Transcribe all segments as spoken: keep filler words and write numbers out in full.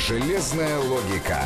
Железная логика.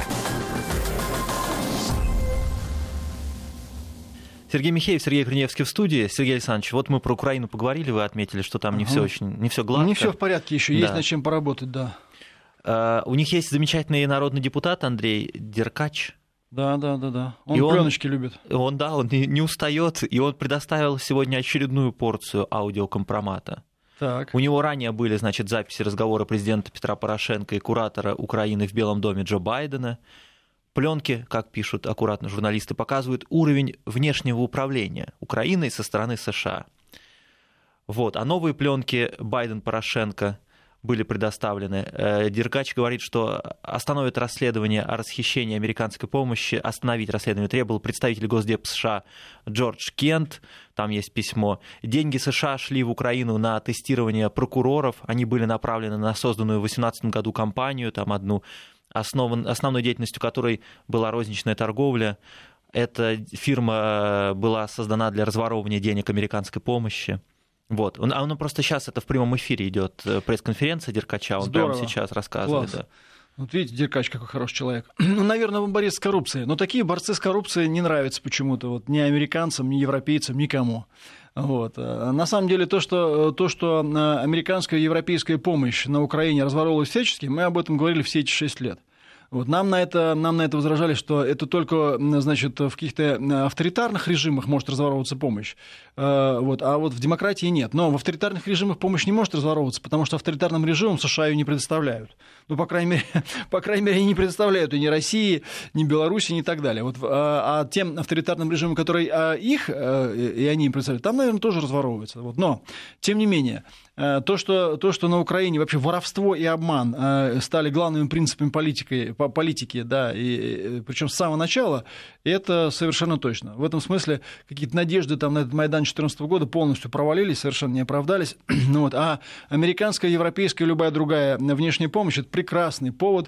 Сергей Михеев, Сергей Корнеевский в студии. Сергей Александрович, вот мы про Украину поговорили, вы отметили, что там не ага. все очень, не все гладко. Не все в порядке еще, да. есть над чем поработать, да. Uh, у них есть замечательный народный депутат Андрей Деркач. Да, да, да, да. Он и пленочки он, любит. Он, да, он не, не устает, и он предоставил сегодня очередную порцию аудиокомпромата. Так. У него ранее были, значит, записи разговора президента Петра Порошенко и куратора Украины в Белом доме Джо Байдена. Пленки, как пишут аккуратно журналисты, показывают уровень внешнего управления Украиной со стороны США. Вот. А новые пленки Байден-Порошенко были предоставлены. Деркач говорит, что остановит расследование о расхищении американской помощи, остановить расследование требовал представитель Госдепа США Джордж Кент, там есть письмо. Деньги США шли в Украину на тестирование прокуроров, они были направлены на созданную в две тысячи восемнадцатом году компанию, там одну, основан, основной деятельностью которой была розничная торговля. Эта фирма была создана для разворовывания денег американской помощи. Вот. Он, а он просто сейчас, это в прямом эфире идет пресс-конференция Деркача, он Здорово. прямо сейчас рассказывает. Да. Вот видите, Деркач какой хороший человек. Ну, наверное, он борец с коррупцией. Но такие борцы с коррупцией не нравятся почему-то вот, ни американцам, ни европейцам, никому. Вот. На самом деле, то что, то, что американская и европейская помощь на Украине разворовывалась всячески, мы об этом говорили все эти шесть лет. Вот нам, на это, нам на это возражали, что это только, значит, в каких-то авторитарных режимах может разворовываться помощь, вот, а вот в демократии нет. Но в авторитарных режимах помощь не может разворовываться, потому что авторитарным режимам США ее не предоставляют. Ну, по крайней мере, по крайней мере, они не предоставляют и ни России, ни Беларуси, ни так далее. Вот, а тем авторитарным режимам, которые их, и они им предоставляют, там, наверное, тоже разворовывается. Вот. Но, тем не менее, то что, то, что на Украине вообще воровство и обман стали главными принципами политики, политики, да, и, причем с самого начала, это совершенно точно. В этом смысле какие-то надежды там, на этот Майдан две тысячи четырнадцатого года полностью провалились, совершенно не оправдались. Вот. А американская, европейская, любая другая внешняя помощь – это прекрасный повод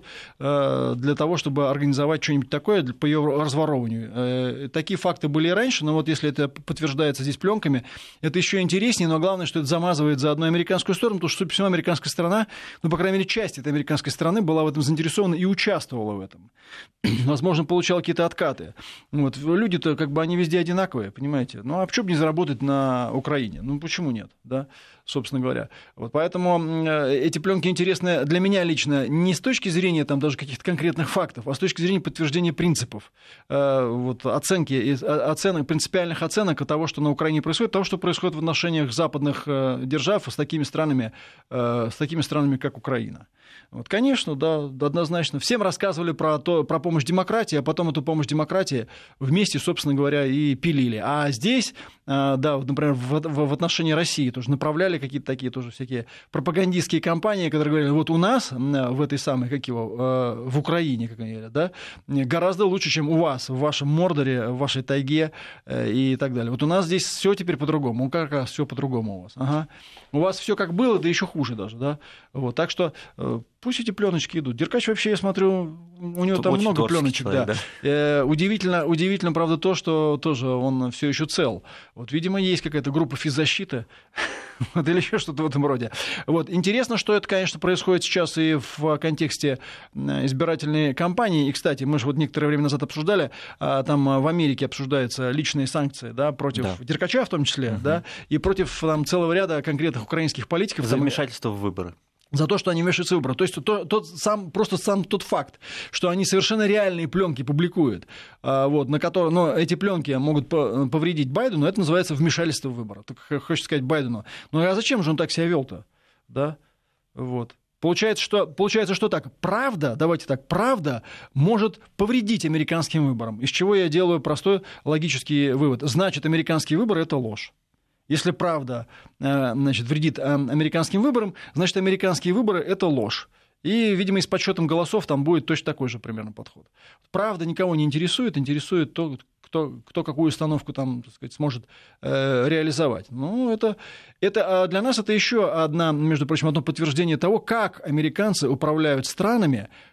для того, чтобы организовать что-нибудь такое по ее разворовыванию. Такие факты были и раньше, но вот если это подтверждается здесь пленками, это еще интереснее, но главное, что это замазывает заодно американскую сторону, потому что, судя по всему, американская сторона, ну, по крайней мере, часть этой американской стороны была в этом заинтересована и участвовала в этом. Возможно, получала какие-то откаты. Вот. Люди-то, как бы, они везде одинаковые, понимаете? Ну, а почему бы не заработать на Украине? Ну, почему нет, да, собственно говоря. Вот поэтому эти пленки интересны для меня лично не с точки зрения там, даже каких-то конкретных фактов, а с точки зрения подтверждения принципов, вот, оценки, оценок, принципиальных оценок того, что на Украине происходит, того, что происходит в отношениях западных держав с такими странами, с такими странами, как Украина. Вот, конечно, да, однозначно. Всем рассказывали про, то, про помощь демократии, а потом эту помощь демократии вместе, собственно говоря, и пилили. А здесь, да, вот, например, в, в отношении России тоже направляли какие-то такие тоже всякие пропагандистские кампании, которые говорили, вот у нас в этой самой, как его, в Украине, как они говорят, да, гораздо лучше, чем у вас, в вашем Мордоре, в вашей тайге и так далее. Вот у нас здесь все теперь по-другому, как раз все по-другому у вас. Ага. У вас все как было, да еще хуже даже, да. Вот, так что пусть эти пленочки идут. Деркач вообще, я смотрю, у него там много пленочек. Человек, да. Да. Э, удивительно, удивительно, правда, то, что тоже он все еще цел. Вот, видимо, есть какая-то группа физзащиты, вот, или еще что-то в этом роде. Вот. Интересно, что это, конечно, происходит сейчас и в контексте избирательной кампании. И, кстати, мы же вот некоторое время назад обсуждали, там в Америке обсуждаются личные санкции, да, против да. Деркача в том числе, угу. да, и против там, целого ряда конкретных украинских политиков. За вмешательство в выборы. За то, что они вмешиваются в выборы. То есть то, тот сам, просто сам тот факт, что они совершенно реальные пленки публикуют, вот, на которые, но эти пленки могут повредить Байдену, это называется вмешательство в выборы. Так хочется сказать Байдену. Ну а зачем же он так себя вел-то? Да? Вот. Получается, что, получается, что так, правда, давайте так, правда может повредить американским выборам. Из чего я делаю простой логический вывод. Значит, американские выборы – это ложь. Если правда, значит, вредит американским выборам, значит, американские выборы – это ложь. И, видимо, и с подсчетом голосов там будет точно такой же примерно подход. Правда никого не интересует, интересует то, кто, кто какую установку там, так сказать, сможет э, реализовать. Ну, это, это, для нас это еще одна, между прочим, одно подтверждение того, как американцы управляют странами,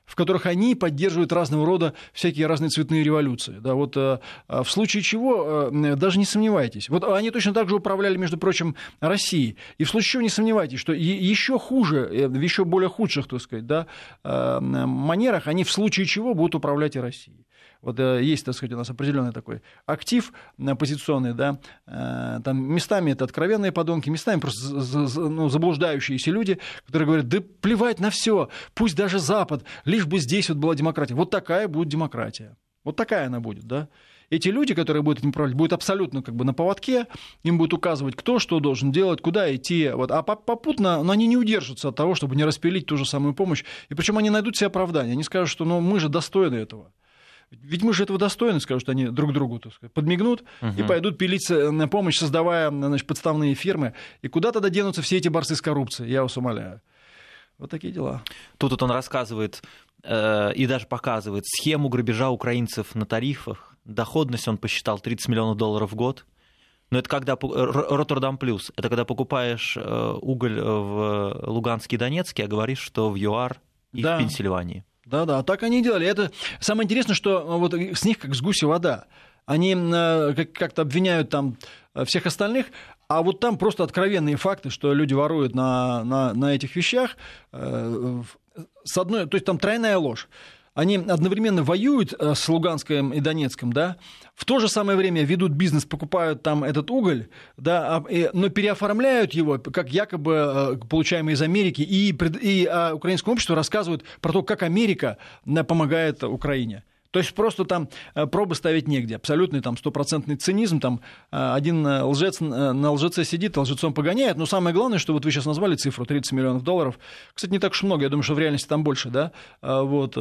в которых они поддерживают разного рода всякие разные цветные революции. Да, вот, в случае чего, даже не сомневайтесь. Вот они точно так же управляли, между прочим, Россией. И в случае чего не сомневайтесь, что еще хуже, в еще более худших, так сказать, да, манерах они в случае чего будут управлять и Россией. Вот есть, так сказать, у нас определенный такой актив оппозиционный, да, там местами это откровенные подонки, местами просто ну, заблуждающиеся люди, которые говорят, да плевать на все, пусть даже Запад, лишь бы здесь вот была демократия. Вот такая будет демократия. Вот такая она будет, да. Эти люди, которые будут этим управлять, будут абсолютно как бы на поводке, им будут указывать, кто что должен делать, куда идти. Вот. А попутно но они не удержатся от того, чтобы не распилить ту же самую помощь. И причем они найдут себе оправдание. Они скажут, что ну, мы же достойны этого. Ведь мы же этого достойны, скажут они друг другу, так сказать, подмигнут угу. и пойдут пилить на помощь, создавая, значит, подставные фирмы. И куда тогда денутся все эти борцы с коррупцией, я вас умоляю. Вот такие дела. Тут вот он рассказывает э, и даже показывает схему грабежа украинцев на тарифах. Доходность он посчитал тридцать миллионов долларов в год. Но это когда Роттердам плюс, это когда покупаешь уголь в Луганске и Донецке, а говоришь, что в ЮАР и да. в Пенсильвании. Да-да, так они и делали. Это самое интересное, что вот с них как с гуся вода. Они как-то обвиняют там всех остальных, а вот там просто откровенные факты, что люди воруют на, на, на этих вещах. С одной, то есть там тройная ложь. Они одновременно воюют с Луганском и Донецком, да, в то же самое время ведут бизнес, покупают там этот уголь, да, но переоформляют его, как якобы получаемый из Америки, и, и украинскому обществу рассказывают про то, как Америка помогает Украине. То есть просто там пробы ставить негде. Абсолютный там стопроцентный цинизм. Там один лжец на лжеце сидит, лжецом погоняет. Но самое главное, что вот вы сейчас назвали цифру тридцать миллионов долларов. Кстати, не так уж много. Я думаю, что в реальности там больше, да? Вот,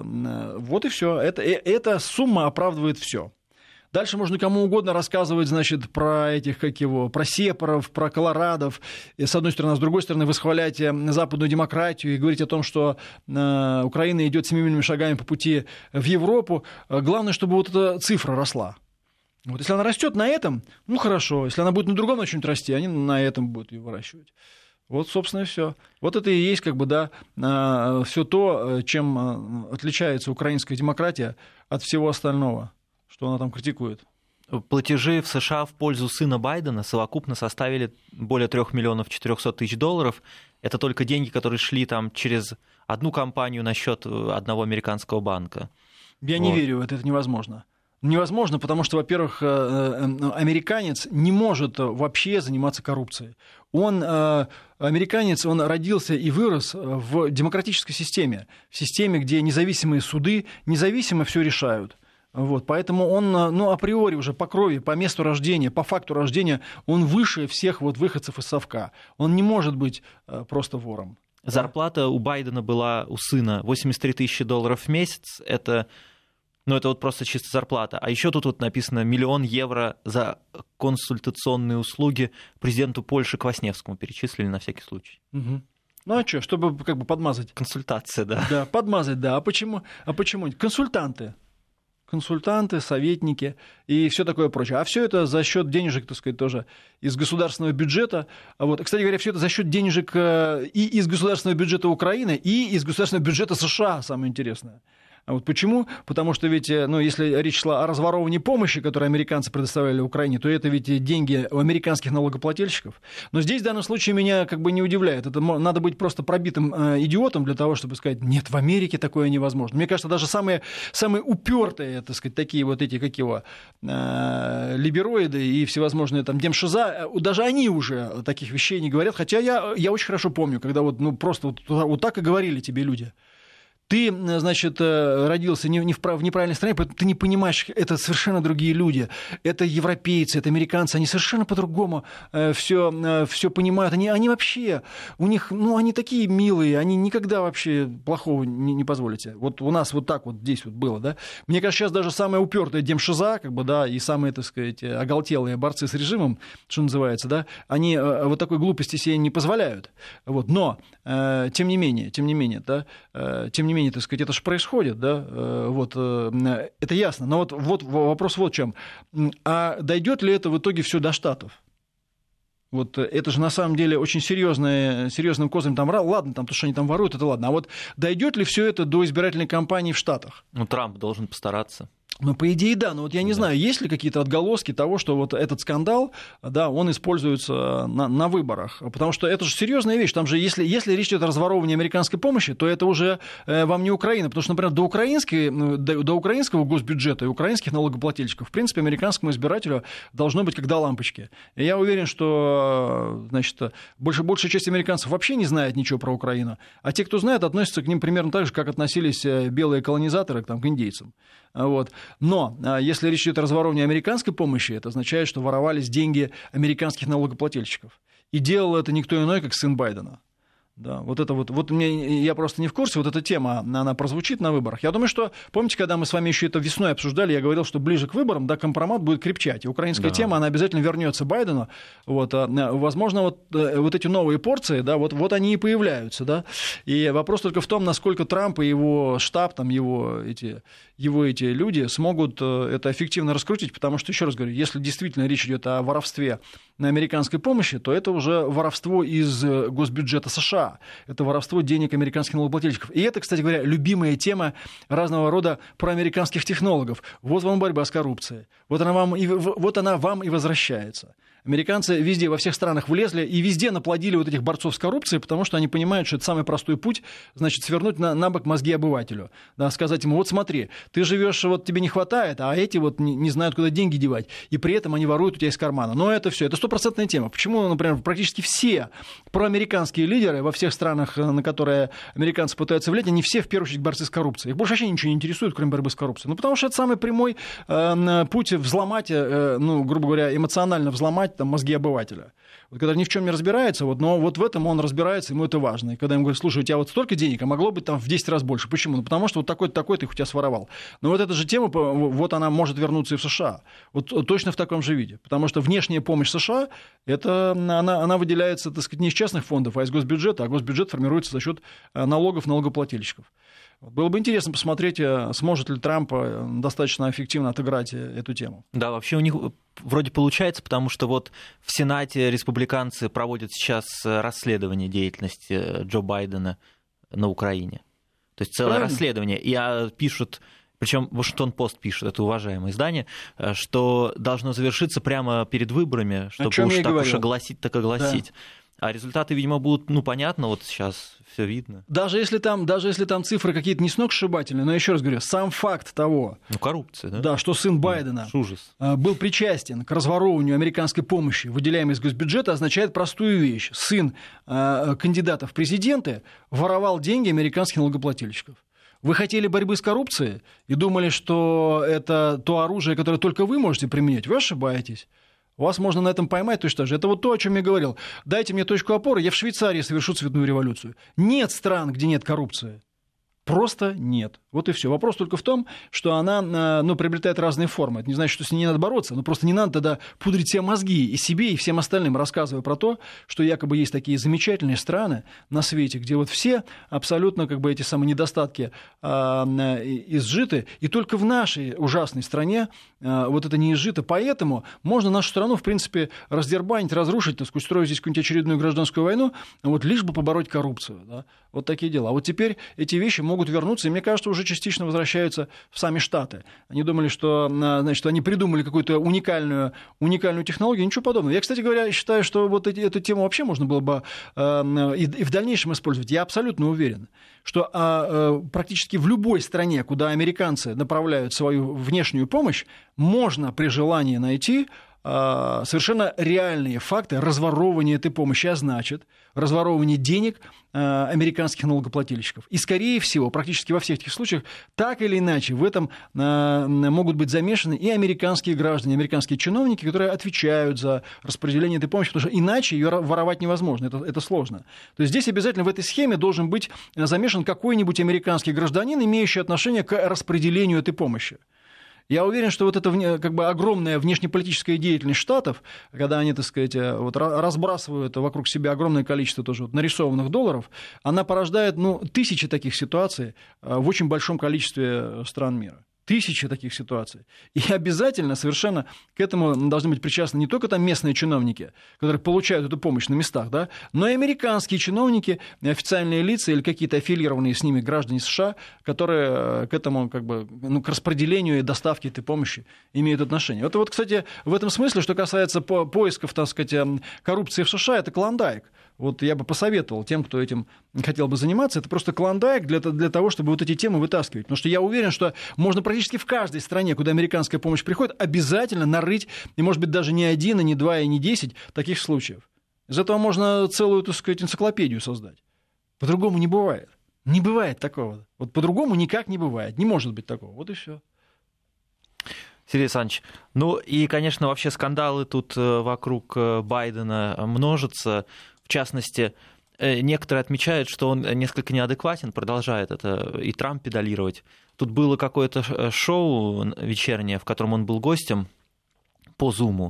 вот и все. Это, эта сумма оправдывает все. Дальше можно кому угодно рассказывать, значит, про этих, как его, про сепаров, про колорадов, и, с одной стороны, а с другой стороны, восхвалять западную демократию и говорить о том, что э, Украина идет семимильными шагами по пути в Европу. Главное, чтобы вот эта цифра росла. Вот если она растет на этом, ну хорошо. Если она будет на другом на чем-нибудь расти, они на этом будут ее выращивать. Вот, собственно, и все. Вот это и есть, как бы, да, все то, чем отличается украинская демократия от всего остального, что она там критикует. Платежи в США в пользу сына Байдена совокупно составили более трех миллионов четырехсот тысяч долларов. Это только деньги, которые шли там через одну компанию на счет одного американского банка. Я вот. не верю в это, это невозможно. Невозможно, потому что, во-первых, американец не может вообще заниматься коррупцией. Он, американец, он родился и вырос в демократической системе, в системе, где независимые суды независимо все решают. Вот, поэтому он, ну, априори уже по крови, по месту рождения, по факту рождения, он выше всех вот выходцев из совка. Он не может быть просто вором. Зарплата да? у Байдена была, у сына, восемьдесят три тысячи долларов в месяц. Это, ну, это вот просто чисто зарплата. А еще тут вот написано миллион евро за консультационные услуги президенту Польши Квасневскому перечислили на всякий случай. Угу. Ну а что, чтобы как бы подмазать? Консультация, да. Да, подмазать, да. А почему? А почему? Консультанты. консультанты, советники и все такое прочее. А все это за счет денежек, так сказать, тоже из государственного бюджета. Вот. Кстати говоря, все это за счет денежек и из государственного бюджета Украины, и из государственного бюджета США, самое интересное. А вот почему? Потому что ведь, ну, если речь шла о разворовывании помощи, которую американцы предоставляли Украине, то это ведь деньги у американских налогоплательщиков. Но здесь в данном случае меня как бы не удивляет. Это надо быть просто пробитым идиотом для того, чтобы сказать, нет, в Америке такое невозможно. Мне кажется, даже самые, самые упертые, так сказать, такие вот эти, как его, либероиды и всевозможные там демшиза, даже они уже таких вещей не говорят. Хотя я, я очень хорошо помню, когда вот, ну, просто вот, вот так и говорили тебе люди. Ты, значит, родился не в неправильной стране, поэтому ты не понимаешь, это совершенно другие люди. Это европейцы, это американцы, они совершенно по-другому все, все понимают. Они, они вообще, у них, ну, они такие милые, они никогда вообще плохого не, не позволят себе. Вот у нас вот так вот здесь вот было, да. Мне кажется, сейчас даже самая упертая демшиза, как бы, да, и самые, так сказать, оголтелые борцы с режимом, что называется, да, они вот такой глупости себе не позволяют. Вот. Но, тем не менее, тем не менее, да, тем не менее, так сказать, это же происходит, да, вот, это ясно. Но вот, вот вопрос вот в чем. А дойдет ли это в итоге все до Штатов? Вот это же на самом деле очень серьезное, серьезным козырем. Там, ладно, там, то, что они там воруют, это ладно. А вот дойдет ли все это до избирательной кампании в Штатах? Ну, Трамп должен постараться. Ну, по идее, да. Но вот я не да. знаю, есть ли какие-то отголоски того, что вот этот скандал, да, он используется на, на выборах. Потому что это же серьезная вещь. Там же, если, если речь идет о разворовывании американской помощи, то это уже э, вам не Украина. Потому что, например, до, украинской, до, до украинского госбюджета и украинских налогоплательщиков, в принципе, американскому избирателю должно быть как до лампочки. И я уверен, что, значит, больше, большая часть американцев вообще не знает ничего про Украину. А те, кто знает, относятся к ним примерно так же, как относились белые колонизаторы там, к индейцам. Вот. Но если речь идет о разворовывании американской помощи, это означает, что воровались деньги американских налогоплательщиков. И делал это никто иной, как сын Байдена. Да, вот это вот, вот мне, я просто не в курсе, вот эта тема, она прозвучит на выборах. Я думаю, что, помните, когда мы с вами еще это весной обсуждали, я говорил, что ближе к выборам, да, компромат будет крепчать, и украинская да. тема, она обязательно вернется Байдену, вот, возможно, вот, вот эти новые порции, да, вот, вот они и появляются, да, и вопрос только в том, насколько Трамп и его штаб, там, его эти, его эти люди смогут это эффективно раскрутить, потому что, еще раз говорю, если действительно речь идет о воровстве на американской помощи, то это уже воровство из госбюджета США. Это воровство денег американских налогоплательщиков. И это, кстати говоря, любимая тема разного рода проамериканских технологов. Вот вам борьба с коррупцией. Вот она вам и, вот она вам и возвращается. Американцы везде, во всех странах влезли и везде наплодили вот этих борцов с коррупцией, потому что они понимают, что это самый простой путь, значит, свернуть на, на бок мозги обывателю. Да, сказать ему, вот смотри, ты живешь, вот тебе не хватает, а эти вот не, не знают, куда деньги девать, и при этом они воруют у тебя из кармана. Но это все, это стопроцентная тема. Почему, например, практически все проамериканские лидеры во всех странах, на которые американцы пытаются влиять, они все, в первую очередь, борцы с коррупцией. Их больше вообще ничего не интересует, кроме борьбы с коррупцией. Ну, потому что это самый прямой э, путь взломать, э, ну, грубо говоря, эмоционально взломать там, мозги обывателя. Вот, когда ни в чем не разбирается, вот, но вот в этом он разбирается, ему это важно. И когда ему говорят, слушай, у тебя вот столько денег, а могло быть там в десять раз больше. Почему? Ну, потому что вот такой-то, такой-то их у тебя своровал. Но вот эта же тема, вот она может вернуться и в США. Вот точно в таком же виде. Потому что внешняя помощь США, это, она, она выделяется, так сказать, не из частных фондов, а из госбюджета, а госбюджет формируется за счет налогов налогоплательщиков. Было бы интересно посмотреть, сможет ли Трамп достаточно эффективно отыграть эту тему. Да, вообще у них вроде получается, потому что вот в Сенате республиканцы проводят сейчас расследование деятельности Джо Байдена на Украине. То есть целое Правильно. расследование. И пишут, причем Вашингтон-Пост пишет, это уважаемое издание, что должно завершиться прямо перед выборами, чтобы уж так уж огласить, так огласить. Да. А результаты, видимо, будут, ну, понятно, вот сейчас все видно. Даже если там, даже если там цифры какие-то не сногсшибательные, но еще раз говорю, сам факт того, ну, коррупция, да? Да, что сын Байдена ну, ужас. был причастен к разворовыванию американской помощи, выделяемой из госбюджета, означает простую вещь. Сын э, кандидата в президенты воровал деньги американских налогоплательщиков. Вы хотели борьбы с коррупцией и думали, что это то оружие, которое только вы можете применять? Вы ошибаетесь. Вас можно на этом поймать точно так же. Это вот то, о чем я говорил. Дайте мне точку опоры, я в Швейцарии совершу цветную революцию. Нет стран, где нет коррупции. Просто нет. Вот и все. Вопрос только в том, что она, ну, приобретает разные формы. Это не значит, что с ней не надо бороться, но просто не надо тогда пудрить себе мозги и себе, и всем остальным, рассказывая про то, что якобы есть такие замечательные страны на свете, где вот все абсолютно как бы эти самые недостатки а, изжиты, и только в нашей ужасной стране а, вот это не изжито. Поэтому можно нашу страну, в принципе, раздербанить, разрушить, так сказать, строить здесь какую-нибудь очередную гражданскую войну, вот лишь бы побороть коррупцию. Да? Вот такие дела. А вот теперь эти вещи могут вернуться, и, мне кажется, уже частично возвращаются в сами Штаты. Они думали, что, значит, они придумали какую-то уникальную, уникальную технологию, ничего подобного. Я, кстати говоря, считаю, что вот эти, эту тему вообще можно было бы э, и, и в дальнейшем использовать. Я абсолютно уверен, что э, практически в любой стране, куда американцы направляют свою внешнюю помощь, можно при желании найти совершенно реальные факты разворовывания этой помощи, а значит, разворовывания денег американских налогоплательщиков. И, скорее всего, практически во всех этих случаях, так или иначе, в этом могут быть замешаны и американские граждане, американские чиновники, которые отвечают за распределение этой помощи, потому что иначе ее воровать невозможно, это, это сложно. То есть здесь обязательно в этой схеме должен быть замешан какой-нибудь американский гражданин, имеющий отношение к распределению этой помощи. Я уверен, что вот эта как бы огромная внешнеполитическая деятельность Штатов, когда они, так сказать, вот разбрасывают вокруг себя огромное количество тоже вот нарисованных долларов, она порождает, ну, тысячи таких ситуаций в очень большом количестве стран мира. Тысячи таких ситуаций. И обязательно совершенно к этому должны быть причастны не только там местные чиновники, которые получают эту помощь на местах, да, но и американские чиновники, официальные лица или какие-то аффилированные с ними граждане США, которые к этому, как бы, ну, к распределению и доставке этой помощи имеют отношение. Это вот, кстати, в этом смысле, что касается по поисков, так сказать, коррупции в США, это клондайк. Вот я бы посоветовал тем, кто этим хотел бы заниматься, это просто клондайк для, для того, чтобы вот эти темы вытаскивать. Потому что я уверен, что можно практически в каждой стране, куда американская помощь приходит, обязательно нарыть, и, может быть, даже не один, и не два, и не десять таких случаев. Из этого можно целую, так сказать, энциклопедию создать. По-другому не бывает. Не бывает такого. Вот по-другому никак не бывает. Не может быть такого. Вот и все. Сергей Александрович, ну и, конечно, вообще скандалы тут вокруг Байдена множатся. В частности, некоторые отмечают, что он несколько неадекватен, продолжает это и Трамп педалировать. Тут было какое-то шоу вечернее, в котором он был гостем по Зуму,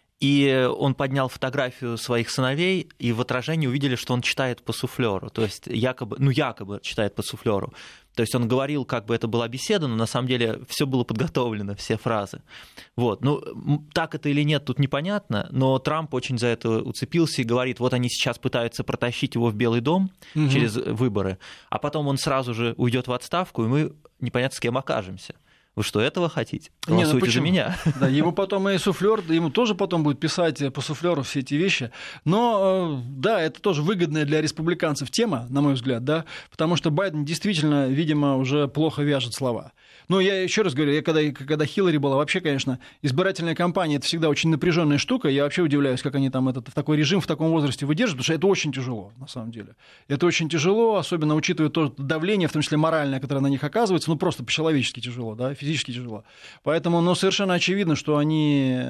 и он поднял фотографию своих сыновей, и в отражении увидели, что он читает по суфлеру, то есть якобы, ну якобы читает по суфлеру. То есть он говорил, как бы это была беседа, но на самом деле все было подготовлено, все фразы. Вот. Ну, так это или нет, тут непонятно, но Трамп очень за это уцепился и говорит, вот они сейчас пытаются протащить его в Белый дом угу. через выборы, а потом он сразу же уйдет в отставку, и мы непонятно с кем окажемся. Вы что, этого хотите? Голосуйте Не, ну за меня. Да, ему потом и суфлер, ему тоже потом будет писать по суфлеру все эти вещи. Но да, это тоже выгодная для республиканцев тема, на мой взгляд, да, потому что Байден действительно, видимо, уже плохо вяжет слова. Но я еще раз говорю, я когда, когда Хиллари была, вообще, конечно, избирательная кампания — это всегда очень напряженная штука. Я вообще удивляюсь, как они там этот, в такой режим, в таком возрасте выдерживают, потому что это очень тяжело, на самом деле. Это очень тяжело, особенно учитывая то давление, в том числе моральное, которое на них оказывается, ну просто по-человечески тяжело, да, физически тяжело. Поэтому, ну, совершенно очевидно, что они...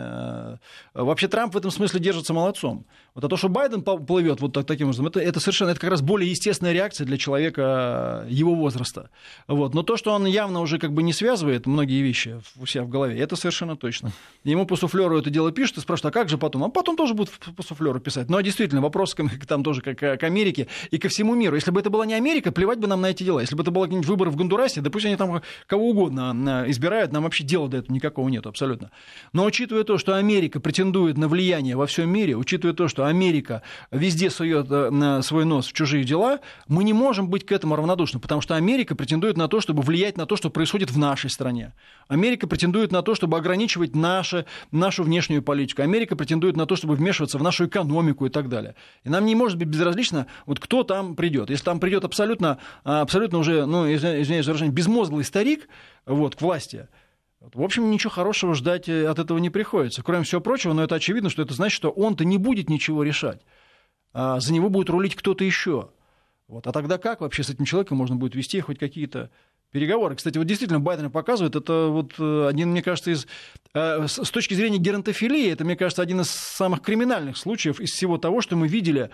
Вообще Трамп в этом смысле держится молодцом. Вот а то, что Байден плывет вот так, таким образом, это, это совершенно, это как раз более естественная реакция для человека его возраста. Вот. Но то, что он явно уже как бы не связывает многие вещи у себя в голове, это совершенно точно. Ему по суфлеру это дело пишут и спрашивают, а как же потом? А потом тоже будут по суфлеру писать. Но действительно, вопрос там тоже как к Америке и ко всему миру. Если бы это была не Америка, плевать бы нам на эти дела. Если бы это было какие-нибудь выборы в Гондурасе, да пусть они там кого угодно избирают, нам вообще дела до этого никакого нет абсолютно. Но учитывая то, что Америка претендует на влияние во всем мире, учитывая то, что Америка везде сует свой нос в чужие дела, мы не можем быть к этому равнодушны, потому что Америка претендует на то, чтобы влиять на то, что происходит в нашей стране. Америка претендует на то, чтобы ограничивать наше, нашу внешнюю политику. Америка претендует на то, чтобы вмешиваться в нашу экономику и так далее. И нам не может быть безразлично, вот кто там придет. Если там придет абсолютно, абсолютно уже, ну, извиняюсь за выражение, безмозглый старик вот, к власти, в общем, ничего хорошего ждать от этого не приходится. Кроме всего прочего, но это очевидно, что это значит, что он-то не будет ничего решать. А за него будет рулить кто-то еще. Вот. А тогда как вообще с этим человеком можно будет вести хоть какие-то переговоры? Кстати, вот действительно Байден показывает, это вот один, мне кажется, из, с точки зрения геронтофилии, это, мне кажется, один из самых криминальных случаев из всего того, что мы видели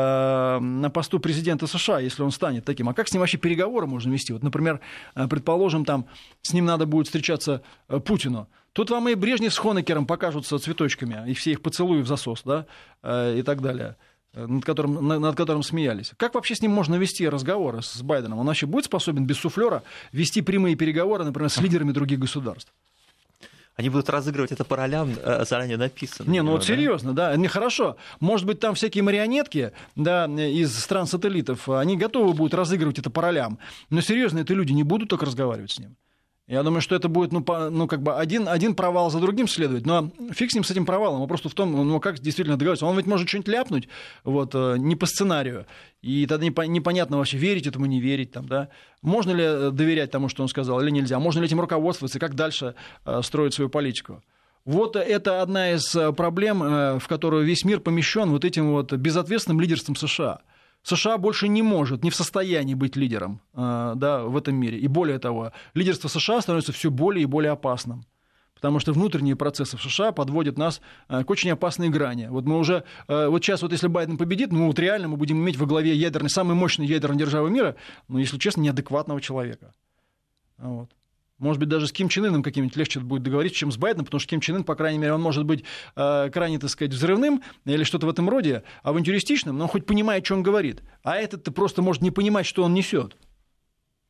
на посту президента США, если он станет таким. А как с ним вообще переговоры можно вести? Вот, например, предположим, там с ним надо будет встречаться Путину. Тут вам и Брежнев с Хонекером покажутся цветочками, и все их поцелуи в засос, да, и так далее. Над которым, над которым смеялись. Как вообще с ним можно вести разговоры с Байденом? Он вообще будет способен без суфлера вести прямые переговоры, например, с лидерами других государств? Они будут разыгрывать это по ролям, заранее написано. Не, ну вот да? Серьезно, да, нехорошо. Может быть, там всякие марионетки, да, из стран-сателлитов, они готовы будут разыгрывать это по ролям. Но серьезно, это люди не будут так разговаривать с ним. Я думаю, что это будет, ну, по, ну как бы один, один провал за другим следует. Но фиг с ним, с этим провалом. Вопрос в том, ну, как действительно договориться. Он ведь может что-нибудь ляпнуть, вот, не по сценарию. И тогда непонятно вообще, верить этому, не верить. Там, да? Можно ли доверять тому, что он сказал, или нельзя? Можно ли этим руководствоваться? Как дальше строить свою политику? Вот это одна из проблем, в которую весь мир помещен вот этим вот безответственным лидерством США. США больше не может, не в состоянии быть лидером, да, в этом мире. И более того, лидерство США становится все более и более опасным. Потому что внутренние процессы в США подводят нас к очень опасной грани. Вот мы уже, вот сейчас, вот если Байден победит, ну вот реально мы будем иметь во главе ядерной, самой мощной ядерной державы мира, ну, если честно, неадекватного человека. Вот. Может быть, даже с Ким Чен Ыном каким-нибудь легче будет договориться, чем с Байденом, потому что Ким Чен Ын, по крайней мере, он может быть э, крайне, так сказать, взрывным или что-то в этом роде, авантюристичным, но он хоть понимает, что он говорит. А этот-то просто может не понимать, что он несет.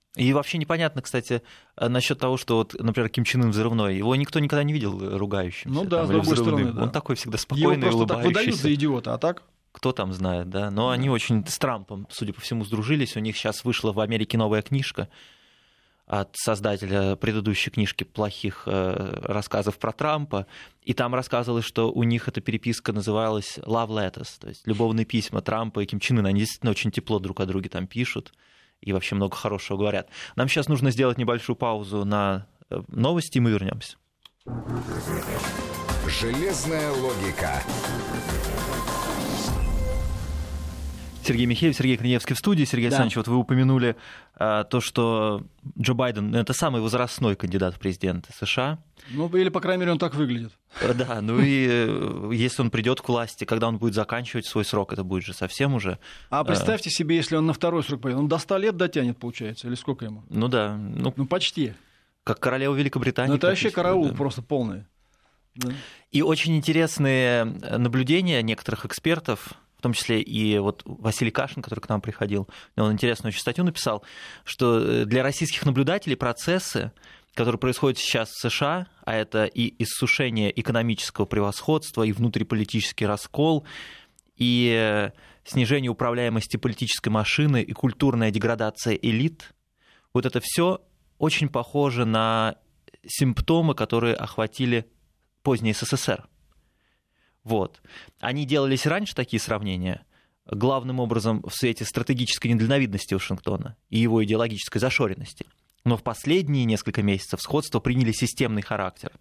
И вообще непонятно, кстати, насчет того, что, вот, например, Ким Чен Ын взрывной, его никто никогда не видел ругающимся. Ну да, там, с другой взрывным. стороны, да. Он такой всегда спокойный, его просто улыбающийся. так выдают за идиота, а так? Кто там знает, да. Но да. Они очень с Трампом, судя по всему, сдружились. У них сейчас вышла в Америке новая книжка от создателя предыдущей книжки плохих э, рассказов про Трампа. И там рассказывалось, что у них эта переписка называлась Love Letters, то есть любовные письма Трампа и Ким Чен Ына. Они действительно очень тепло друг о друге там пишут и вообще много хорошего говорят. Нам сейчас нужно сделать небольшую паузу на новости, и мы вернемся. Железная логика. Сергей Михеев, Сергей Корнеевский в студии. Сергей да. Александрович, вот вы упомянули а, то, что Джо Байден — это самый возрастной кандидат в президенты США. Ну, или, по крайней мере, он так выглядит. Да, ну и если он придет к власти, когда он будет заканчивать свой срок, это будет же совсем уже... А представьте себе, если он на второй срок пойдет, он до ста лет дотянет, получается, или сколько ему? Ну да. Ну, ну почти. Как королева Великобритании. Ну это вообще караул да. просто полный. Да. И очень интересные наблюдения некоторых экспертов, в том числе и вот Василий Кашин, который к нам приходил, он интересную очень статью написал, что для российских наблюдателей процессы, которые происходят сейчас в США, а это и иссушение экономического превосходства, и внутриполитический раскол, и снижение управляемости политической машины, и культурная деградация элит, вот это все очень похоже на симптомы, которые охватили поздний СССР. Вот. Они делались раньше, такие сравнения, главным образом в свете стратегической недальновидности Вашингтона и его идеологической зашоренности. Но в последние несколько месяцев сходства приняли системный характер.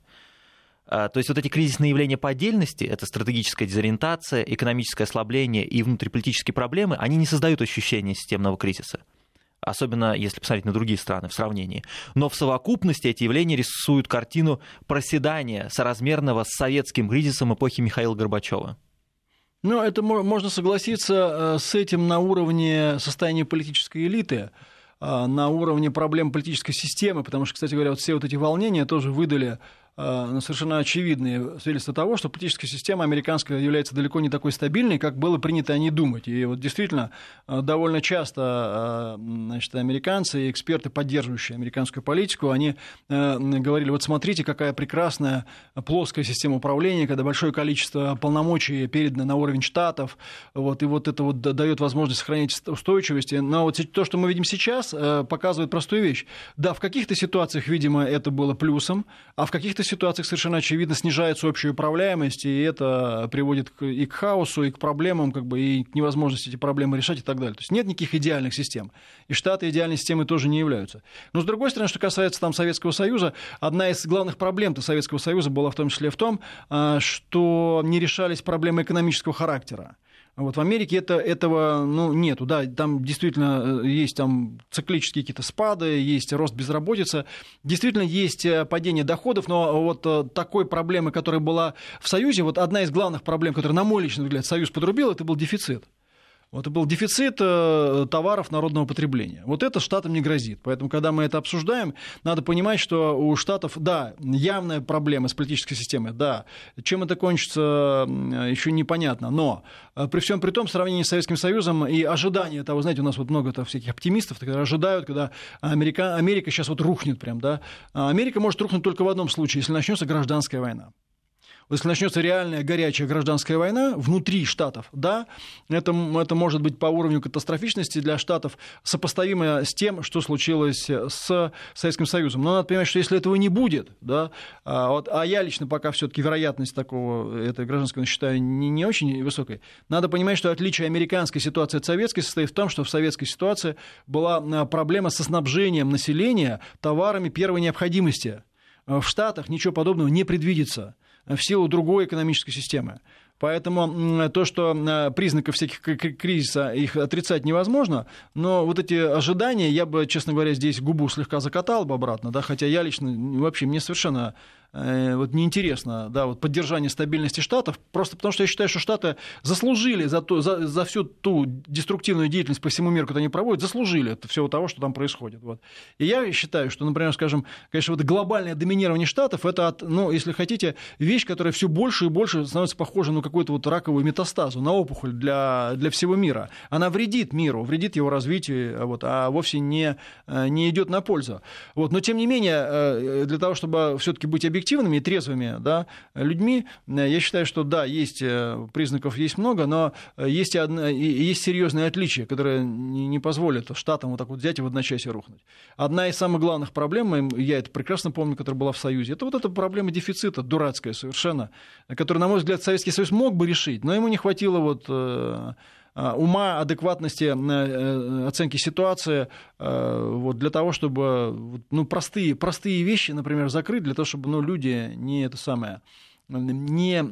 То есть вот эти кризисные явления по отдельности, это стратегическая дезориентация, экономическое ослабление и внутриполитические проблемы, они не создают ощущения системного кризиса. Особенно если посмотреть на другие страны в сравнении. Но в совокупности эти явления рисуют картину проседания, соразмерного с советским кризисом эпохи Михаила Горбачева. Ну, это можно согласиться с этим на уровне состояния политической элиты, на уровне проблем политической системы, потому что, кстати говоря, вот все вот эти волнения тоже выдали совершенно очевидные свидетельства того, что политическая система американская является далеко не такой стабильной, как было принято о ней думать. И вот действительно довольно часто, значит, американцы и эксперты, поддерживающие американскую политику, они говорили: вот смотрите, какая прекрасная плоская система управления, когда большое количество полномочий передано на уровень штатов, вот, и вот это вот дает возможность сохранять устойчивость. Но вот то, что мы видим сейчас, показывает простую вещь. Да, в каких-то ситуациях, видимо, это было плюсом, а в каких-то ситуациях совершенно очевидно снижается общая управляемость, и это приводит и к хаосу, и к проблемам, как бы, и к невозможности эти проблемы решать и так далее. То есть нет никаких идеальных систем. И Штаты идеальной системой тоже не являются. Но, с другой стороны, что касается там Советского Союза, одна из главных проблем-то Советского Союза была в том числе в том, что не решались проблемы экономического характера. Вот в Америке это, этого ну, нету, да, там действительно есть там циклические какие-то спады, есть рост безработицы, действительно есть падение доходов, но вот такой проблемы, которая была в Союзе, вот одна из главных проблем, которую, на мой личный взгляд, Союз подрубил, это был дефицит. Вот это был дефицит товаров народного потребления. Вот это Штатам не грозит. Поэтому, когда мы это обсуждаем, надо понимать, что у Штатов, да, явная проблема с политической системой, да, чем это кончится, еще непонятно. Но при всем при том, в сравнении с Советским Союзом и ожидания того, знаете, у нас вот много всяких оптимистов, которые ожидают, когда Америка, Америка сейчас вот рухнет прям, да. Америка может рухнуть только в одном случае, если начнется гражданская война. Если начнется реальная горячая гражданская война внутри Штатов, да, это, это может быть по уровню катастрофичности для Штатов сопоставимо с тем, что случилось с Советским Союзом. Но надо понимать, что если этого не будет, да, а, вот, а я лично пока все-таки вероятность такого этой гражданской считаю не, не очень высокой, надо понимать, что отличие американской ситуации от советской состоит в том, что в советской ситуации была проблема со снабжением населения товарами первой необходимости. В Штатах ничего подобного не предвидится в силу другой экономической системы. Поэтому то, что признаков всяких кризиса их отрицать невозможно, но вот эти ожидания, я бы, честно говоря, здесь губу слегка закатал бы обратно, да, хотя я лично, вообще, мне совершенно э, вот неинтересно, да, вот поддержание стабильности Штатов, просто потому что я считаю, что Штаты заслужили за, то, за, за всю ту деструктивную деятельность по всему миру, которую они проводят, заслужили от всего того, что там происходит. Вот. И я считаю, что, например, скажем, конечно, вот глобальное доминирование Штатов, это, от, ну, если хотите, вещь, которая все больше и больше становится похожа на какую-то вот раковую метастазу, на опухоль для, для всего мира. Она вредит миру, вредит его развитию, вот, а вовсе не, не идет на пользу. Вот. Но, тем не менее, для того, чтобы все-таки быть объективными и трезвыми, да, людьми, я считаю, что да, есть признаков, есть много, но есть, одна, есть серьезные отличия, которые не позволят Штатам вот так вот взять и в одночасье рухнуть. Одна из самых главных проблем, я это прекрасно помню, которая была в Союзе, это вот эта проблема дефицита, дурацкая совершенно, которую, на мой взгляд, Советский Союз мог бы решить, но ему не хватило вот ума, адекватности оценки ситуации вот, для того, чтобы ну, простые, простые вещи, например, закрыть, для того, чтобы ну, люди не, это самое, не,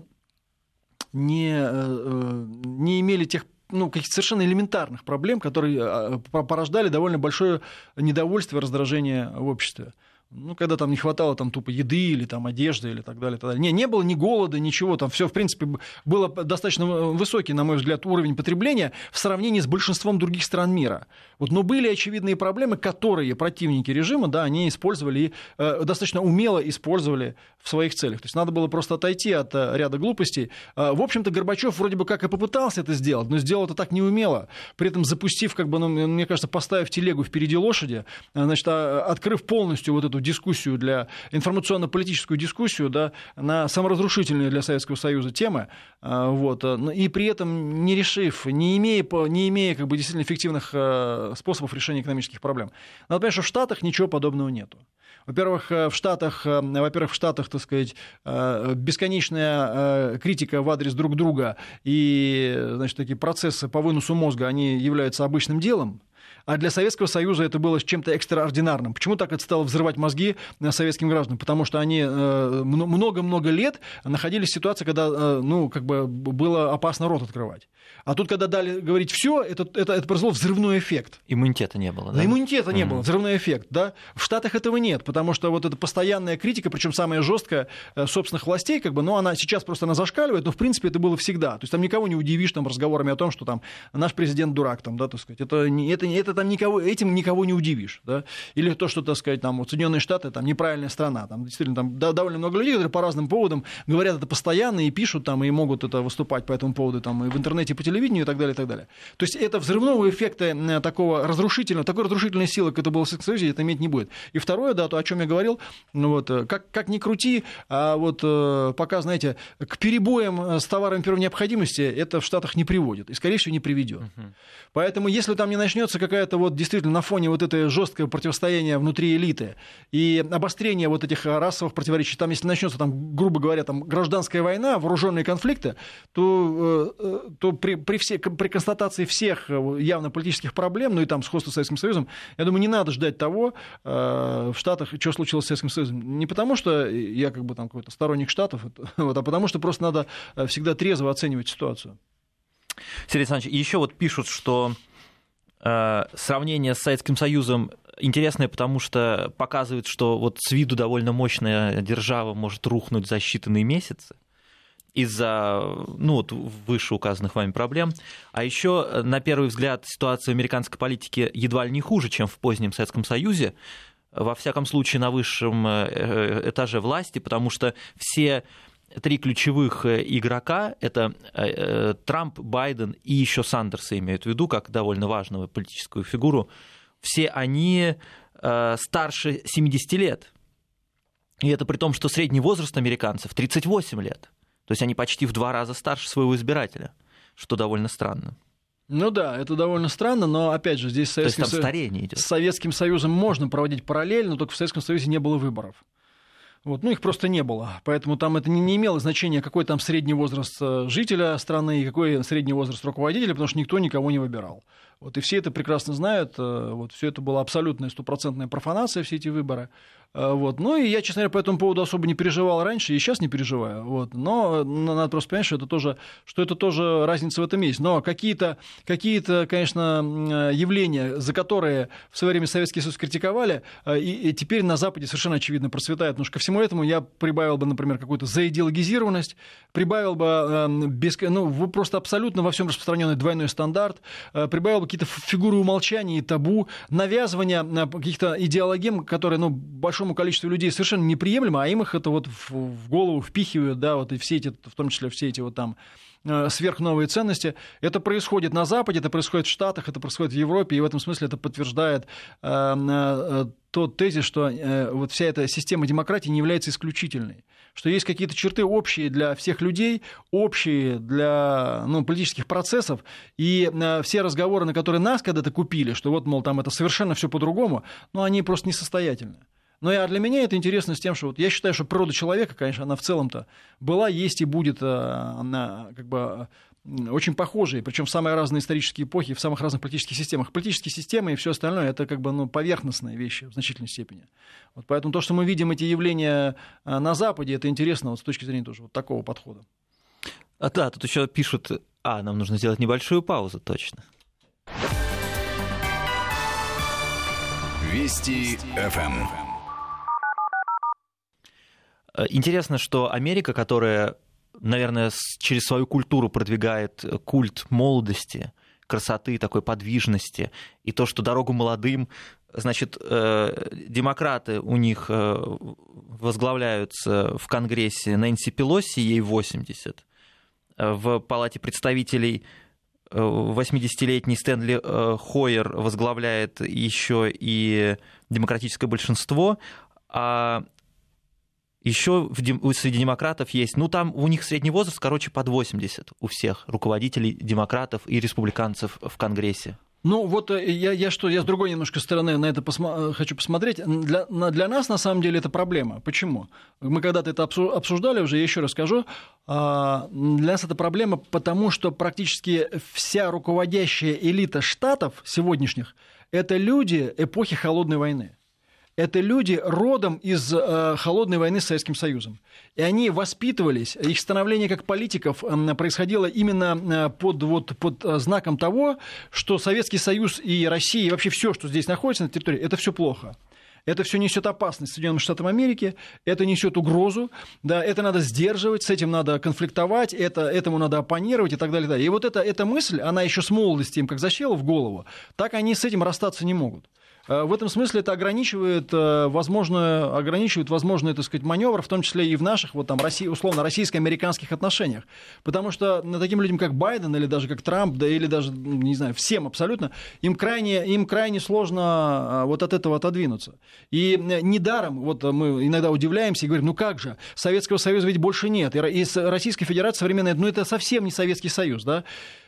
не, не имели тех ну, каких-то совершенно элементарных проблем, которые порождали довольно большое недовольство и раздражение в обществе. Ну, когда там не хватало там, тупо еды или там, одежды или так далее, так далее. Не, не было ни голода, ничего. Там все, в принципе, было достаточно высокий, на мой взгляд, уровень потребления в сравнении с большинством других стран мира. Вот, но были очевидные проблемы, которые противники режима, да, они использовали и э, достаточно умело использовали в своих целях. То есть надо было просто отойти от э, ряда глупостей. Э, в общем-то, Горбачев вроде бы как и попытался это сделать, но сделал это так неумело, при этом запустив, как бы, ну, мне кажется, поставив телегу впереди лошади, э, значит, э, открыв полностью вот эту дискуссию, для информационно-политическую дискуссию, да, на саморазрушительные для Советского Союза темы, вот, и при этом не решив, не имея, не имея как бы, действительно эффективных способов решения экономических проблем. Надо понять, что в Штатах ничего подобного нету. Во-первых, в Штатах, во-первых, в Штатах, так сказать, бесконечная критика в адрес друг друга и, значит, такие процессы по выносу мозга, они являются обычным делом. А для Советского Союза это было чем-то экстраординарным. Почему так это стало взрывать мозги советским гражданам? Потому что они много-много лет находились в ситуации, когда ну, как бы было опасно рот открывать. А тут, когда дали говорить все, это, это, это произвело взрывной эффект. Иммунитета не было, да? Иммунитета не mm-hmm. было, взрывной эффект, да. В Штатах этого нет, потому что вот эта постоянная критика, причем самая жесткая собственных властей, как бы, ну, она сейчас просто она зашкаливает, но в принципе это было всегда. То есть там никого не удивишь там разговорами о том, что там наш президент дурак, там, да, так сказать. Это, это, это там никого, этим никого не удивишь, да. Или то, что, так сказать, там вот Соединенные Штаты там неправильная страна, там действительно там да, довольно много людей, которые по разным поводам говорят это постоянно и пишут там и могут это выступать по этому поводу там и в интернете, и по телевидению и так далее, и так далее. То есть это взрывного эффекта такого разрушительного, такой разрушительной силы, как это было в Советском Союзе, это иметь не будет. И второе, да, то, о чем я говорил, ну вот, как, как ни крути, а вот пока, знаете, к перебоям с товарами первой необходимости это в Штатах не приводит и, скорее всего, не приведет. Uh-huh. Поэтому, если там не начнется какая-то вот действительно на фоне вот это жесткое противостояние внутри элиты и обострение вот этих расовых противоречий, там, если начнется, там, грубо говоря, там, гражданская война, вооруженные конфликты, то, то при, при, все, при констатации всех явно политических проблем, ну и там сходство с Советским Союзом, я думаю, не надо ждать того в Штатах, что случилось с Советским Союзом. Не потому, что я как бы там какой-то сторонник Штатов, вот, а потому, что просто надо всегда трезво оценивать ситуацию. Сергей Александрович, еще вот пишут, что э, сравнение с Советским Союзом интересное, потому что показывает, что вот с виду довольно мощная держава может рухнуть за считанные месяцы из-за ну, вот, вышеуказанных вами проблем. А еще, на первый взгляд, ситуация в американской политике едва ли не хуже, чем в позднем Советском Союзе, во всяком случае на высшем этаже власти, потому что все три ключевых игрока — это Трамп, Байден и еще Сандерса имеют в виду, как довольно важную политическую фигуру. Все они старше семидесяти лет. И это при том, что средний возраст американцев тридцать восемь лет. То есть они почти в два раза старше своего избирателя, что довольно странно. Ну да, это довольно странно, но опять же здесь с Советским, То есть там старение идет. С Советским Союзом можно проводить параллель, но только в Советском Союзе не было выборов. Вот, ну, их просто не было, поэтому там это не, не имело значения, какой там средний возраст жителя страны и какой средний возраст руководителя, потому что никто никого не выбирал. Вот, и все это прекрасно знают. Вот, все это была абсолютная стопроцентная профанация, все эти выборы. Вот. Ну, и я, честно говоря, по этому поводу особо не переживал раньше, и сейчас не переживаю. Вот. Но надо просто понять, что это тоже, что это тоже разница в этом есть. Но какие-то, какие-то, конечно, явления, за которые в свое время Советский Союз критиковали, и, и теперь на Западе совершенно очевидно процветают. Потому что ко всему этому я прибавил бы, например, какую-то заидеологизированность, прибавил бы без, ну, просто абсолютно во всем распространенный двойной стандарт, прибавил бы какие-то фигуры умолчания и табу, навязывания каких-то идеологем, которые, ну, большому количеству людей совершенно неприемлемо, а им их это вот в, в голову впихивают, да, вот и все эти, в том числе все эти вот там сверхновые ценности. Это происходит на Западе, это происходит в Штатах, это происходит в Европе, и в этом смысле это подтверждает э, э, тот тезис, что э, вот вся эта система демократии не является исключительной, что есть какие-то черты общие для всех людей, общие для, ну, политических процессов, и э, все разговоры, на которые нас когда-то купили, что вот, мол, там это совершенно все по-другому, ну, они просто несостоятельны. Но а для меня это интересно с тем, что вот я считаю, что природа человека, конечно, она в целом-то была, есть и будет, она как бы очень похожие, причем в самые разные исторические эпохи, в самых разных политических системах. Политические системы и все остальное — это как бы, ну, поверхностные вещи в значительной степени. Вот поэтому то, что мы видим эти явления на Западе, это интересно вот с точки зрения тоже вот такого подхода. А да, тут еще пишут, а, нам нужно сделать небольшую паузу, точно. Вести эф эм. Интересно, что Америка, которая, наверное, через свою культуру продвигает культ молодости, красоты, такой подвижности, и то, что дорогу молодым, значит, демократы у них возглавляются в Конгрессе Нэнси Пелоси, ей восемьдесят, в Палате представителей восьмидесятилетний Стэнли Хойер возглавляет еще и демократическое большинство, а еще среди демократов есть, ну там у них средний возраст, короче, под восемьдесят у всех руководителей демократов и республиканцев в Конгрессе. Ну вот я, я что, я с другой немножко стороны на это посма- хочу посмотреть. Для, для нас на самом деле это проблема. Почему? Мы когда-то это обсуждали уже, я еще раз скажу. Для нас это проблема, потому что практически вся руководящая элита штатов сегодняшних – это люди эпохи Холодной войны. Это люди родом из э, холодной войны с Советским Союзом. И они воспитывались, их становление как политиков э, происходило именно под, вот, под знаком того, что Советский Союз и Россия, и вообще все, что здесь находится на территории, это все плохо. Это все несет опасность Соединенным Штатам Америки, это несет угрозу, да, это надо сдерживать, с этим надо конфликтовать, это, этому надо оппонировать и так далее. Да. И вот эта, эта мысль, она еще с молодости им как засела в голову, так они с этим расстаться не могут. В этом смысле это ограничивает возможную, ограничивает возможный, так сказать, маневр, в том числе и в наших, вот там, России, условно, российско-американских отношениях. Потому что таким людям, как Байден или даже как Трамп, да или даже, не знаю, всем абсолютно, им крайне, им крайне сложно вот от этого отодвинуться. И недаром, вот мы иногда удивляемся и говорим, ну как же, Советского Союза ведь больше нет, и Российская Федерация современная, ну это совсем не Советский Союз, да?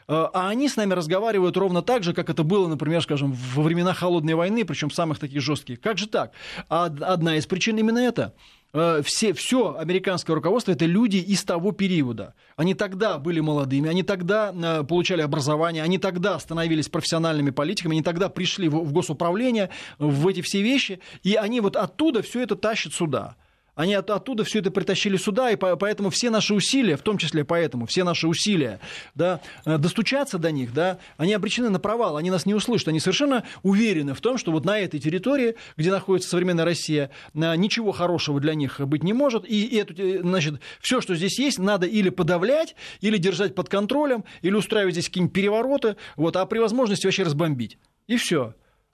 А они с нами разговаривают ровно так же, как это было, например, скажем, во времена Холодной войны, причем самых таких жестких. Как же так? А одна из причин именно это. Все, все американское руководство – это люди из того периода. Они тогда были молодыми, они тогда получали образование, они тогда становились профессиональными политиками, они тогда пришли в госуправление, в эти все вещи, и они вот оттуда все это тащат сюда. Они от, оттуда все это притащили сюда, и по, поэтому все наши усилия, в том числе поэтому, все наши усилия, да, достучаться до них, да, они обречены на провал, они нас не услышат, они совершенно уверены в том, что вот на этой территории, где находится современная Россия, ничего хорошего для них быть не может, и эту, значит, все, что здесь есть, надо или подавлять, или держать под контролем, или устраивать здесь какие-нибудь перевороты, вот, а при возможности вообще разбомбить. И все.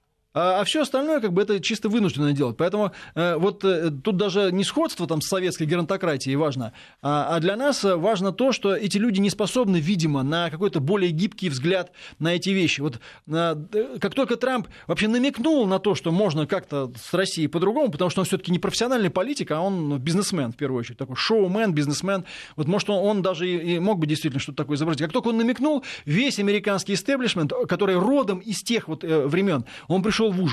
А все остальное, как бы, это чисто вынужденно делать. Поэтому э, вот э, тут даже не сходство там, с советской геронтократией важно, а, а для нас важно то, что эти люди не способны, видимо, на какой-то более гибкий взгляд на эти вещи. Вот э, как только Трамп вообще намекнул на то, что можно как-то с Россией по-другому, потому что он все-таки не профессиональный политик, а он бизнесмен, в первую очередь, такой шоумен, бизнесмен. Вот, может, он, он даже и, и мог бы действительно что-то такое изобразить. Как только он намекнул, весь американский истеблишмент, который родом из тех вот э, времен, он пришел в ужас.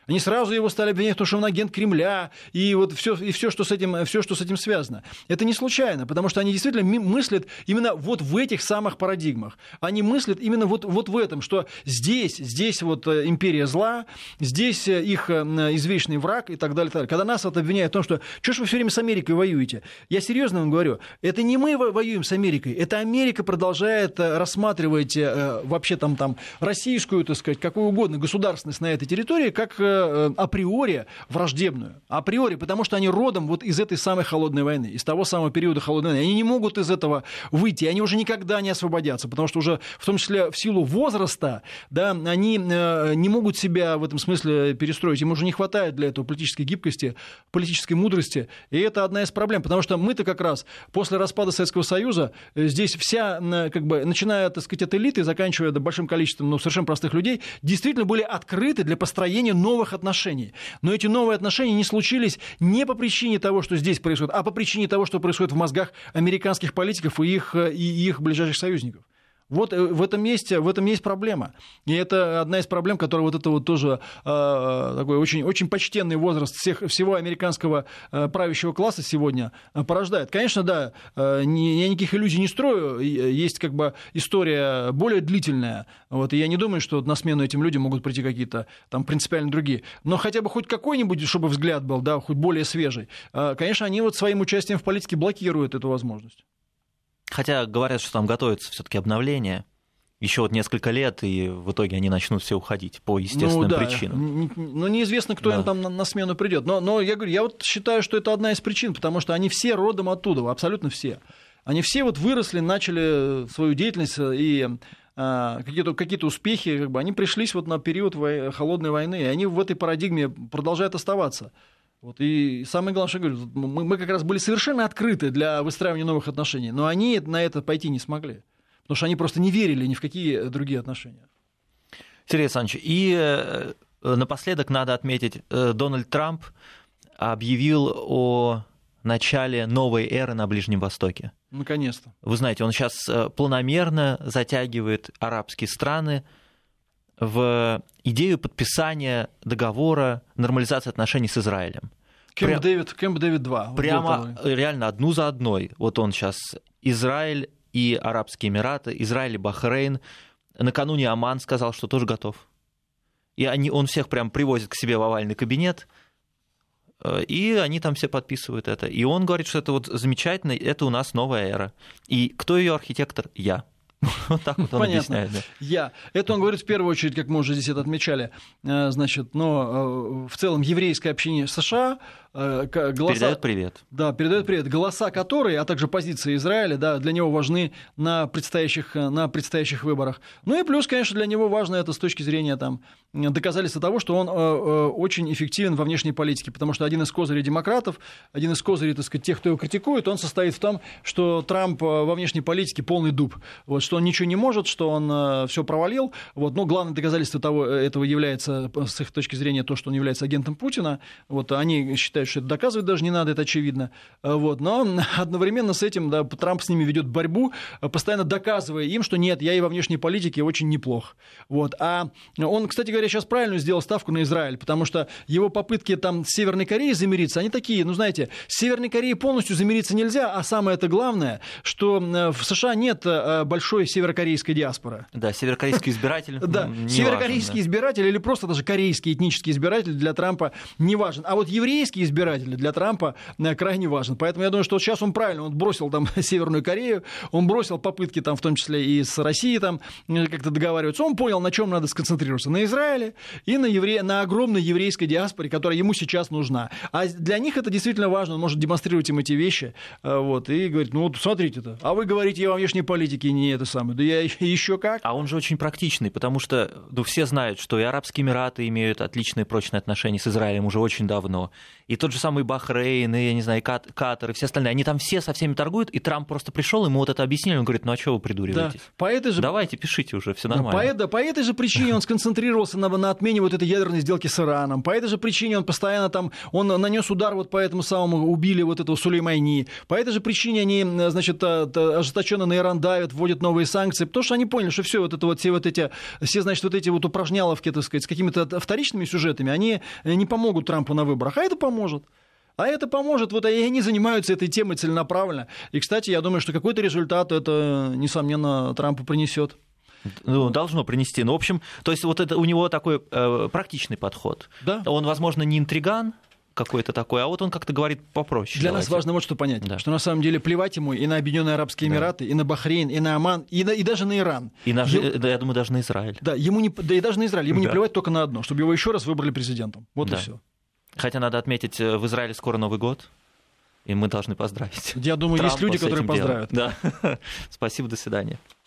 Они сразу его стали обвинять в том, что он агент Кремля, и вот все, и все, что с этим, все, что с этим связано. Это не случайно, потому что они действительно мыслят именно вот в этих самых парадигмах. Они мыслят именно вот, вот в этом, что здесь, здесь вот империя зла, здесь их извечный враг и так далее, и так далее. Когда нас вот обвиняют в том, что что ж вы все время с Америкой воюете? Я серьезно вам говорю, это не мы воюем с Америкой, это Америка продолжает рассматривать вообще там, там российскую, так сказать, какую угодно государственность на этой территории как априори враждебную. Априори, потому что они родом вот из этой самой холодной войны, из того самого периода холодной войны. Они не могут из этого выйти, они уже никогда не освободятся, потому что уже в том числе в силу возраста, да, они не могут себя в этом смысле перестроить, им уже не хватает для этого политической гибкости, политической мудрости, и это одна из проблем, потому что мы-то как раз после распада Советского Союза здесь вся, как бы, начиная, так сказать, от элиты, заканчивая большим количеством, ну, совершенно простых людей, действительно были открыты для построения новых отношений. Но эти новые отношения не случились не по причине того, что здесь происходит, а по причине того, что происходит в мозгах американских политиков и их, и их ближайших союзников. Вот в этом месте, в этом есть проблема. И это одна из проблем, которая вот это вот тоже э, такой очень, очень почтенный возраст всех, всего американского э, правящего класса сегодня э, порождает. Конечно, да, э, не, я никаких иллюзий не строю, есть как бы история более длительная, вот, и я не думаю, что на смену этим людям могут прийти какие-то там принципиально другие. Но хотя бы хоть какой-нибудь, чтобы взгляд был, да, хоть более свежий, э, конечно, они вот своим участием в политике блокируют эту возможность. Хотя говорят, что там готовится все-таки обновление. Еще вот несколько лет, и в итоге они начнут все уходить по естественным ну, да. причинам. Ну, неизвестно, кто да. им там на, на смену придет. Но, но я говорю, я вот считаю, что это одна из причин, потому что они все родом оттуда, абсолютно все. Они все вот выросли, начали свою деятельность и а, какие-то, какие-то успехи, как бы, они пришлись вот на период вой... холодной войны, и они в этой парадигме продолжают оставаться. Вот, и самое главное, что я говорю, мы, мы как раз были совершенно открыты для выстраивания новых отношений, но они на это пойти не смогли, потому что они просто не верили ни в какие другие отношения. Сергей Александрович, и напоследок надо отметить, Дональд Трамп объявил о начале новой эры на Ближнем Востоке. Наконец-то. Вы знаете, он сейчас планомерно затягивает арабские страны в идею подписания договора нормализации отношений с Израилем. Кэмп Прям, Дэвид, Кэмп Дэвид два. Прямо реально одну за одной. Вот он сейчас Израиль и Арабские Эмираты, Израиль и Бахрейн. Накануне Оман сказал, что тоже готов. И они, он всех прям привозит к себе в овальный кабинет, и они там все подписывают это. И он говорит, что это вот замечательно, это у нас новая эра. И кто ее архитектор? Я. Вот так вот он Понятно. объясняет. Да. Я. Это он говорит в первую очередь, как мы уже здесь это отмечали, значит, но в целом еврейское общение в США. Голоса, передает привет. Да, передает привет. Голоса которые, а также позиции Израиля, да, для него важны на предстоящих, на предстоящих выборах. Ну и плюс, конечно, для него важно это с точки зрения там, доказательства того, что он очень эффективен во внешней политике, потому что один из козырей демократов, один из козырей, так сказать, тех, кто его критикует, он состоит в том, что Трамп во внешней политике полный дуб, вот, что он ничего не может, что он все провалил. Вот, но главное доказательство того, этого является, с их точки зрения, то, что он является агентом Путина. Вот, они считают, что это доказывать даже не надо, это очевидно. Вот, но одновременно с этим, да, Трамп с ними ведет борьбу, постоянно доказывая им, что нет, я и во внешней политике очень неплох. Вот. А он, кстати говоря, сейчас правильно сделал ставку на Израиль, потому что его попытки там с Северной Кореей замириться, они такие, ну знаете, с Северной Кореей полностью замириться нельзя, а самое это главное, что в США нет большой северокорейской диаспоры. Да, северокорейский избиратель. Да, северокорейский избиратель или просто даже корейский этнический избиратель для Трампа не важен. А вот еврейский избиратель для Трампа крайне важен. Поэтому я думаю, что сейчас он правильно, он бросил там Северную Корею, он бросил попытки там в том числе и с Россией там как-то договариваться. Он понял, на чем надо сконцентрироваться. На Израиле и на, евре... на огромной еврейской диаспоре, которая ему сейчас нужна. А для них это действительно важно. Он может демонстрировать им эти вещи. Вот, и говорит, ну вот смотрите-то, а вы говорите, я во внешней политике не это самое. Да я еще как. А он же очень практичный, потому что ну, все знают, что и Арабские Эмираты имеют отличные прочные отношения с Израилем уже очень давно. И тот же самый Бахрейн, и, я не знаю, и Кат, Катар, и все остальные, они там все со всеми торгуют, и Трамп просто пришел, ему вот это объяснили, он говорит, ну а что вы придуриваетесь? Да. По этой же... Давайте, пишите уже, все нормально. Да, по, да, по этой же причине он сконцентрировался на, на отмене вот этой ядерной сделки с Ираном, по этой же причине он постоянно там, он нанес удар вот по этому самому, убили вот этого Сулеймани, по этой же причине они, значит, ожесточенно на Иран давят, вводят новые санкции, потому что они поняли, что все вот это вот, все вот эти, все, значит, вот эти вот упражняловки, так сказать, с какими-то вторичными сюжетами, они не помогут Трампу на выборах, а это поможет. А это поможет, вот и они занимаются этой темой целенаправленно. И, кстати, я думаю, что какой-то результат это, несомненно, Трампу принесет. Ну, должно принести. Ну, в общем, то есть вот это у него такой э, практичный подход. Да. Он, возможно, не интриган какой-то такой, а вот он как-то говорит попроще. Для давайте. нас важно вот что понять, Да. что на самом деле плевать ему и на Объединенные Арабские Эмираты, да. и на Бахрейн, и на Оман, и, на, и даже на Иран. И на, Е... да, я думаю, даже на Израиль. Да, ему не, да и даже на Израиль. Ему да. не плевать только на одно, чтобы его еще раз выбрали президентом. Вот да. и все. Хотя надо отметить, в Израиле скоро Новый год, и мы должны поздравить. Я думаю, Трампа есть люди, которые поздравят. Да. Спасибо, до свидания.